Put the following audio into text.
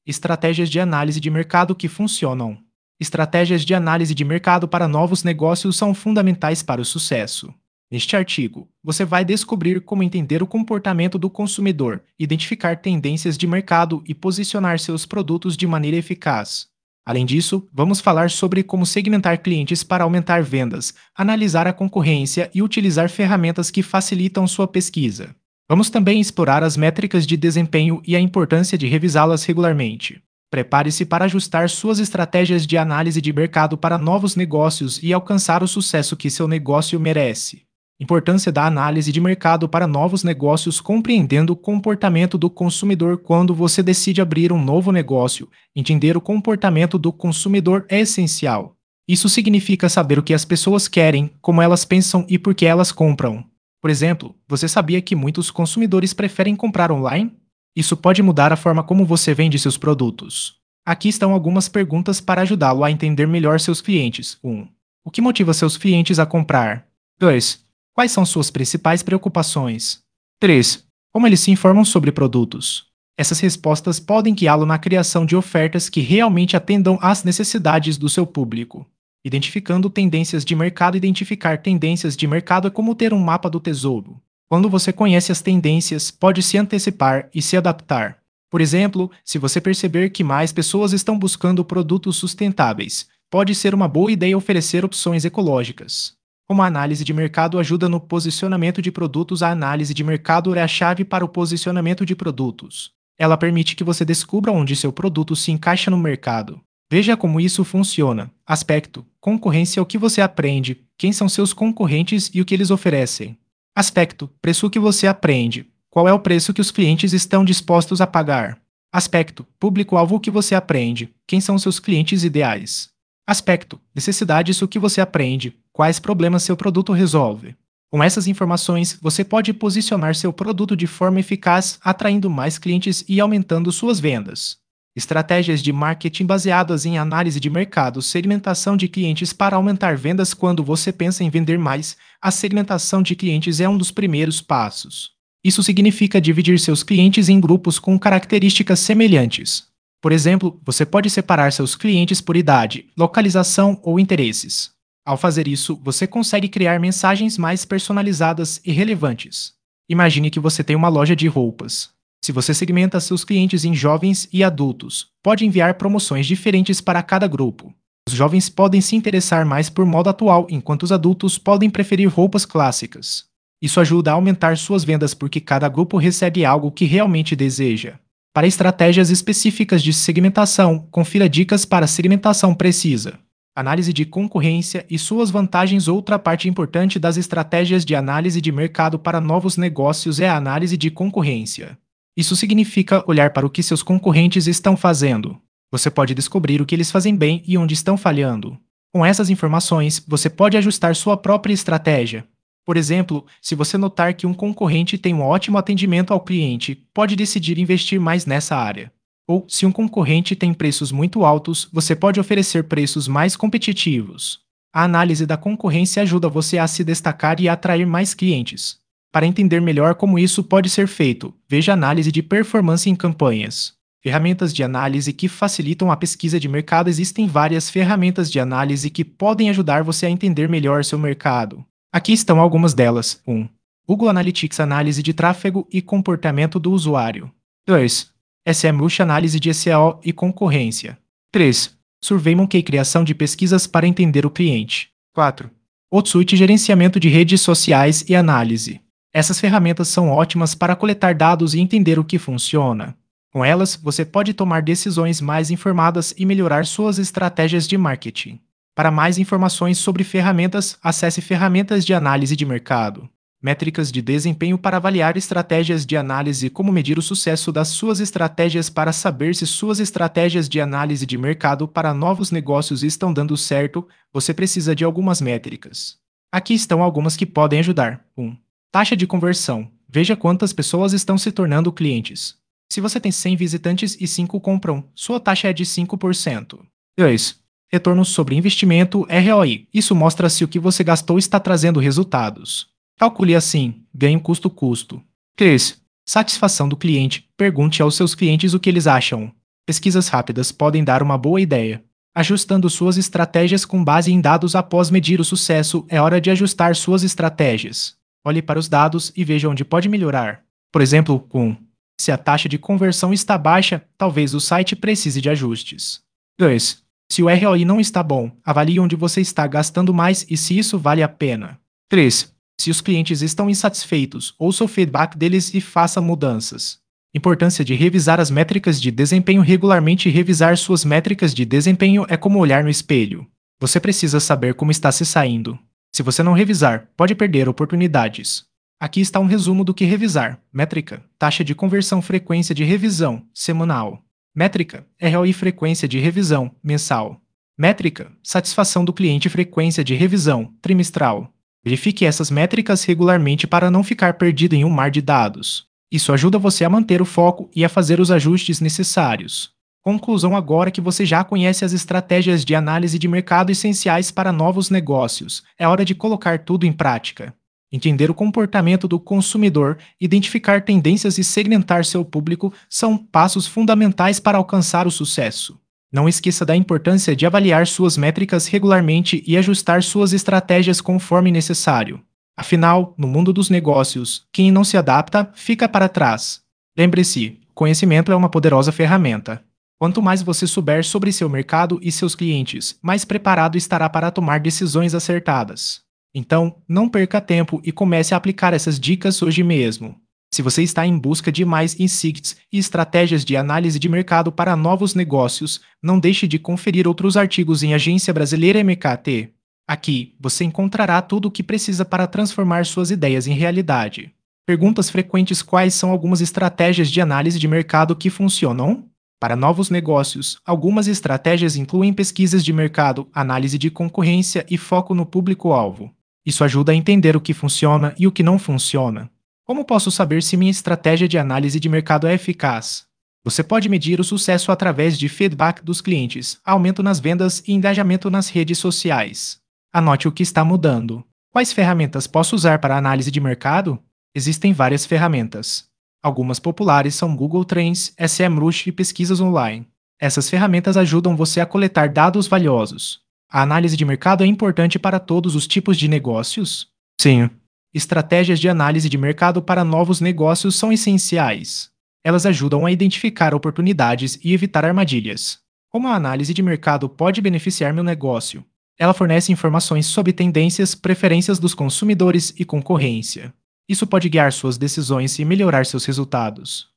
Estratégias de análise de mercado que funcionam. Estratégias de análise de mercado para novos negócios são fundamentais para o sucesso. Neste artigo, você vai descobrir como entender o comportamento do consumidor, identificar tendências de mercado e posicionar seus produtos de maneira eficaz. Além disso, vamos falar sobre como segmentar clientes para aumentar vendas, analisar a concorrência e utilizar ferramentas que facilitam sua pesquisa. Vamos também explorar as métricas de desempenho e a importância de revisá-las regularmente. Prepare-se para ajustar suas estratégias de análise de mercado para novos negócios e alcançar o sucesso que seu negócio merece. Importância da análise de mercado para novos negócios, compreendendo o comportamento do consumidor quando você decide abrir um novo negócio. Entender o comportamento do consumidor é essencial. Isso significa saber o que as pessoas querem, como elas pensam e por que elas compram. Por exemplo, você sabia que muitos consumidores preferem comprar online? Isso pode mudar a forma como você vende seus produtos. Aqui estão algumas perguntas para ajudá-lo a entender melhor seus clientes. 1. O que motiva seus clientes a comprar? 2. Quais são suas principais preocupações? 3. Como eles se informam sobre produtos? Essas respostas podem guiá-lo na criação de ofertas que realmente atendam às necessidades do seu público. Identificando tendências de mercado. Identificar tendências de mercado é como ter um mapa do tesouro. Quando você conhece as tendências, pode se antecipar e se adaptar. Por exemplo, se você perceber que mais pessoas estão buscando produtos sustentáveis, pode ser uma boa ideia oferecer opções ecológicas. Como a análise de mercado ajuda no posicionamento de produtos, a análise de mercado é a chave para o posicionamento de produtos. Ela permite que você descubra onde seu produto se encaixa no mercado. Veja como isso funciona. Aspecto: concorrência é o que você aprende, quem são seus concorrentes e o que eles oferecem. Aspecto: preço que você aprende, qual é o preço que os clientes estão dispostos a pagar. Aspecto: público-alvo que você aprende, quem são seus clientes ideais. Aspecto: necessidades o que você aprende, quais problemas seu produto resolve. Com essas informações, você pode posicionar seu produto de forma eficaz, atraindo mais clientes e aumentando suas vendas. Estratégias de marketing baseadas em análise de mercado. Segmentação de clientes para aumentar vendas. Quando você pensa em vender mais, a segmentação de clientes é um dos primeiros passos. Isso significa dividir seus clientes em grupos com características semelhantes. Por exemplo, você pode separar seus clientes por idade, localização ou interesses. Ao fazer isso, você consegue criar mensagens mais personalizadas e relevantes. Imagine que você tem uma loja de roupas. Se você segmenta seus clientes em jovens e adultos, pode enviar promoções diferentes para cada grupo. Os jovens podem se interessar mais por moda atual, enquanto os adultos podem preferir roupas clássicas. Isso ajuda a aumentar suas vendas porque cada grupo recebe algo que realmente deseja. Para estratégias específicas de segmentação, confira dicas para segmentação precisa. Análise de concorrência e suas vantagens. Outra parte importante das estratégias de análise de mercado para novos negócios é a análise de concorrência. Isso significa olhar para o que seus concorrentes estão fazendo. Você pode descobrir o que eles fazem bem e onde estão falhando. Com essas informações, você pode ajustar sua própria estratégia. Por exemplo, se você notar que um concorrente tem um ótimo atendimento ao cliente, pode decidir investir mais nessa área. Ou, se um concorrente tem preços muito altos, você pode oferecer preços mais competitivos. A análise da concorrência ajuda você a se destacar e a atrair mais clientes. Para entender melhor como isso pode ser feito, veja análise de performance em campanhas. Ferramentas de análise que facilitam a pesquisa de mercado. Existem várias ferramentas de análise que podem ajudar você a entender melhor seu mercado. Aqui estão algumas delas. 1. Google Analytics, análise de tráfego e comportamento do usuário. 2. SEMrush, análise de SEO e concorrência. 3. SurveyMonkey, criação de pesquisas para entender o cliente. 4. Otsuite, gerenciamento de redes sociais e análise. Essas ferramentas são ótimas para coletar dados e entender o que funciona. Com elas, você pode tomar decisões mais informadas e melhorar suas estratégias de marketing. Para mais informações sobre ferramentas, acesse ferramentas de análise de mercado. Métricas de desempenho para avaliar estratégias de análise. Como medir o sucesso das suas estratégias. Para saber se suas estratégias de análise de mercado para novos negócios estão dando certo, você precisa de algumas métricas. Aqui estão algumas que podem ajudar. 1. Taxa de conversão. Veja quantas pessoas estão se tornando clientes. Se você tem 100 visitantes e 5 compram, sua taxa é de 5%. 2. Retorno sobre investimento, ROI. Isso mostra se o que você gastou está trazendo resultados. Calcule assim: ganho custo-custo. 3. Satisfação do cliente. Pergunte aos seus clientes o que eles acham. Pesquisas rápidas podem dar uma boa ideia. Ajustando suas estratégias com base em dados após medir o sucesso, é hora de ajustar suas estratégias. Olhe para os dados e veja onde pode melhorar. Por exemplo, se a taxa de conversão está baixa, talvez o site precise de ajustes. 2. Se o ROI não está bom, avalie onde você está gastando mais e se isso vale a pena. 3. Se os clientes estão insatisfeitos, ouça o feedback deles e faça mudanças. Importância de revisar as métricas de desempenho regularmente. Revisar suas métricas de desempenho é como olhar no espelho. Você precisa saber como está se saindo. Se você não revisar, pode perder oportunidades. Aqui está um resumo do que revisar. Métrica, taxa de conversão, frequência de revisão, semanal. Métrica, ROI, frequência de revisão, mensal. Métrica, satisfação do cliente, frequência de revisão, trimestral. Verifique essas métricas regularmente para não ficar perdido em um mar de dados. Isso ajuda você a manter o foco e a fazer os ajustes necessários. Conclusão: agora que você já conhece as estratégias de análise de mercado essenciais para novos negócios, é hora de colocar tudo em prática. Entender o comportamento do consumidor, identificar tendências e segmentar seu público são passos fundamentais para alcançar o sucesso. Não esqueça da importância de avaliar suas métricas regularmente e ajustar suas estratégias conforme necessário. Afinal, no mundo dos negócios, quem não se adapta fica para trás. Lembre-se, conhecimento é uma poderosa ferramenta. Quanto mais você souber sobre seu mercado e seus clientes, mais preparado estará para tomar decisões acertadas. Então, não perca tempo e comece a aplicar essas dicas hoje mesmo. Se você está em busca de mais insights e estratégias de análise de mercado para novos negócios, não deixe de conferir outros artigos em Agência Brasileira MKT. Aqui, você encontrará tudo o que precisa para transformar suas ideias em realidade. Perguntas frequentes: quais são algumas estratégias de análise de mercado que funcionam? Para novos negócios, algumas estratégias incluem pesquisas de mercado, análise de concorrência e foco no público-alvo. Isso ajuda a entender o que funciona e o que não funciona. Como posso saber se minha estratégia de análise de mercado é eficaz? Você pode medir o sucesso através de feedback dos clientes, aumento nas vendas e engajamento nas redes sociais. Anote o que está mudando. Quais ferramentas posso usar para análise de mercado? Existem várias ferramentas. Algumas populares são Google Trends, SEMrush e pesquisas online. Essas ferramentas ajudam você a coletar dados valiosos. A análise de mercado é importante para todos os tipos de negócios? Sim. Estratégias de análise de mercado para novos negócios são essenciais. Elas ajudam a identificar oportunidades e evitar armadilhas. Como a análise de mercado pode beneficiar meu negócio? Ela fornece informações sobre tendências, preferências dos consumidores e concorrência. Isso pode guiar suas decisões e melhorar seus resultados.